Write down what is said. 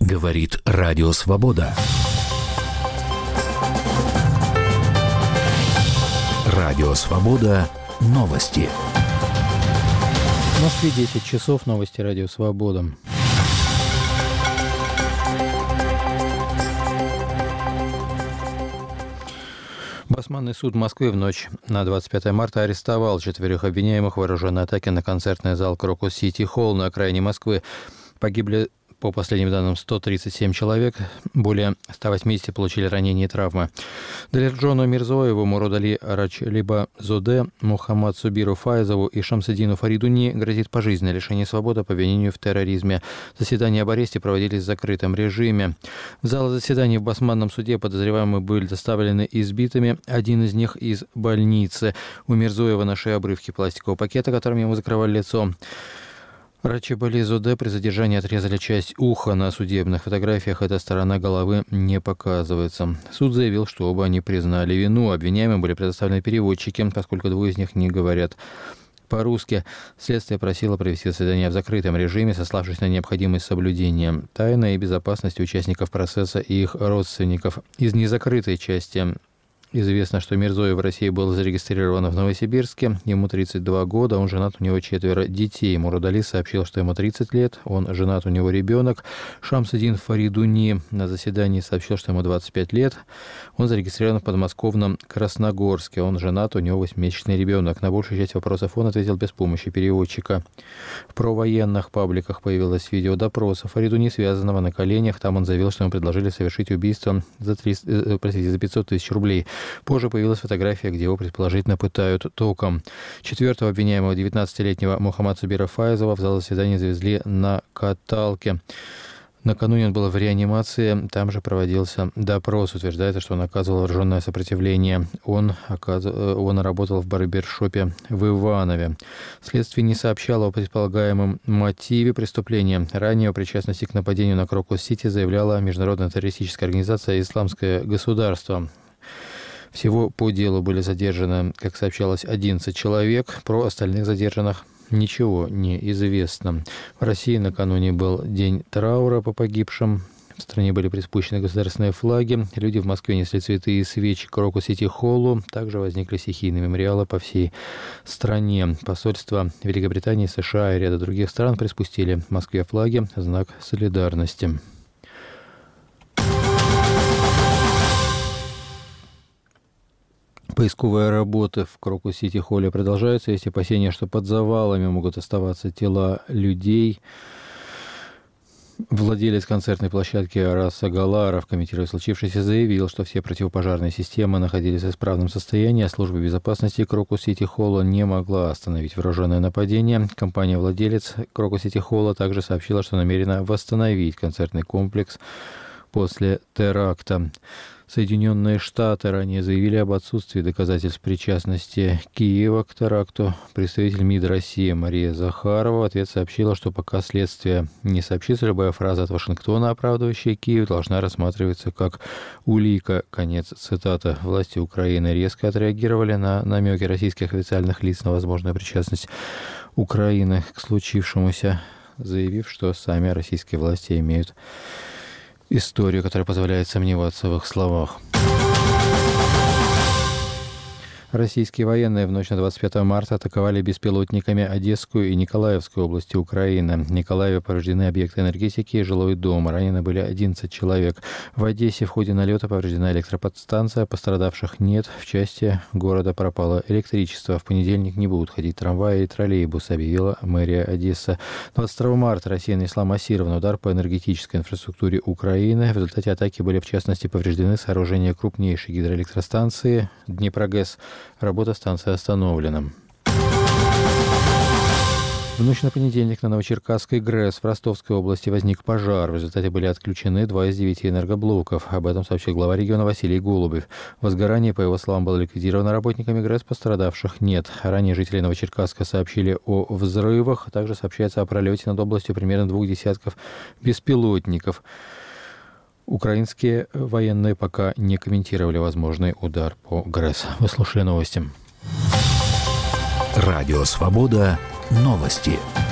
Говорит Радио Свобода. Радио Свобода. Новости. В Москве 10 часов. Новости Радио Свобода. Басманный суд Москвы в ночь на 25 марта арестовал 4 обвиняемых в вооруженной атаке на концертный зал Крокус Сити Холл на окраине Москвы. Погибли, по последним данным, 137 человек, более 180 получили ранения и травмы. Далерджону Мирзоеву, Муродали Рачлиба-Зоде, Мухаммад Субиру Файзову и Шамсадину Фаридуни грозит пожизненное лишение свободы по обвинению в терроризме. Заседания об аресте проводились в закрытом режиме. В зал заседаний в Басманном суде подозреваемые были доставлены избитыми, один из них из больницы. У Мирзоева на шее обрывки пластикового пакета, которым ему закрывали лицо. Рачебали-Зоде при задержании отрезали часть уха. На судебных фотографиях эта сторона головы не показывается. Суд заявил, что оба они признали вину. Обвиняемым были предоставлены переводчики, поскольку двое из них не говорят по-русски. Следствие просило провести заседание в закрытом режиме, сославшись на необходимость соблюдения тайны и безопасности участников процесса и их родственников. Из незакрытой части известно, что Мирзоев в России был зарегистрирован в Новосибирске. Ему 32 года, он женат, у него 4 детей. Муродали сообщил, что ему 30 лет, он женат, у него ребенок. Шамсадин Фаридуни на заседании сообщил, что ему 25 лет. Он зарегистрирован в подмосковном Красногорске. Он женат, у него 8-месячный ребенок. На большую часть вопросов он ответил без помощи переводчика. В провоенных пабликах появилось видео допроса Фаридуни, связанного на коленях. Там он заявил, что ему предложили совершить убийство за 500 тысяч рублей. Позже появилась фотография, где его предположительно пытают током. 4-го обвиняемого, 19-летнего Мухаммада Субира Файзова, в зал заседания завезли на каталке. Накануне он был в реанимации, там же проводился допрос. Утверждается, что он оказывал вооруженное сопротивление. Он работал в барбершопе в Иванове. Следствие не сообщало о предполагаемом мотиве преступления. Ранее о причастности к нападению на Крокус-Сити заявляла международная террористическая организация «Исламское государство». Всего по делу были задержаны, как сообщалось, 11 человек. Про остальных задержанных ничего не известно. В России накануне был день траура по погибшим. В стране были приспущены государственные флаги. Люди в Москве несли цветы и свечи к Крокус Сити Холлу. Также возникли стихийные мемориалы по всей стране. Посольства Великобритании, США и ряда других стран приспустили в Москве флаги в знак солидарности. Поисковые работы в Крокус Сити Холле продолжаются. Есть опасения, что под завалами могут оставаться тела людей. Владелец концертной площадки Арас Агаларов, комментируя случившееся, заявил, что все противопожарные системы находились в исправном состоянии, а служба безопасности Крокус Сити Холла не могла остановить вооруженное нападение. Компания-владелец Крокус Сити Холла также сообщила, что намерена восстановить концертный комплекс после теракта. Соединенные Штаты ранее заявили об отсутствии доказательств причастности Киева к теракту. Представитель МИД России Мария Захарова в ответ сообщила, что пока следствие не сообщится, любая фраза от Вашингтона, оправдывающая Киев, должна рассматриваться как улика. Конец цитаты. Власти Украины резко отреагировали на намеки российских официальных лиц на возможную причастность Украины к случившемуся, заявив, что сами российские власти имеют историю, которая позволяет сомневаться в их словах. Российские военные в ночь на 25 марта атаковали беспилотниками Одесскую и Николаевскую области Украины. В Николаеве повреждены объекты энергетики и жилой дом. Ранены были 11 человек. В Одессе в ходе налета повреждена электроподстанция. Пострадавших нет. В части города пропало электричество. В понедельник не будут ходить трамваи и троллейбусы, объявила мэрия Одессы. 22 марта Россия нанесла массированный удар по энергетической инфраструктуре Украины. В результате атаки были, в частности, повреждены сооружения крупнейшей гидроэлектростанции Днепрогэс. Работа станции остановлена. В ночь на понедельник на Новочеркасской ГРЭС в Ростовской области возник пожар. В результате были отключены 2 из 9 энергоблоков. Об этом сообщил глава региона Василий Голубев. Возгорание, по его словам, было ликвидировано работниками ГРЭС, пострадавших нет. Ранее жители Новочеркасска сообщили о взрывах. Также сообщается о пролете над областью примерно 2 десятков беспилотников. Украинские военные пока не комментировали возможный удар по ГРЭС. Вы слушали новости. Радио Свобода. Новости.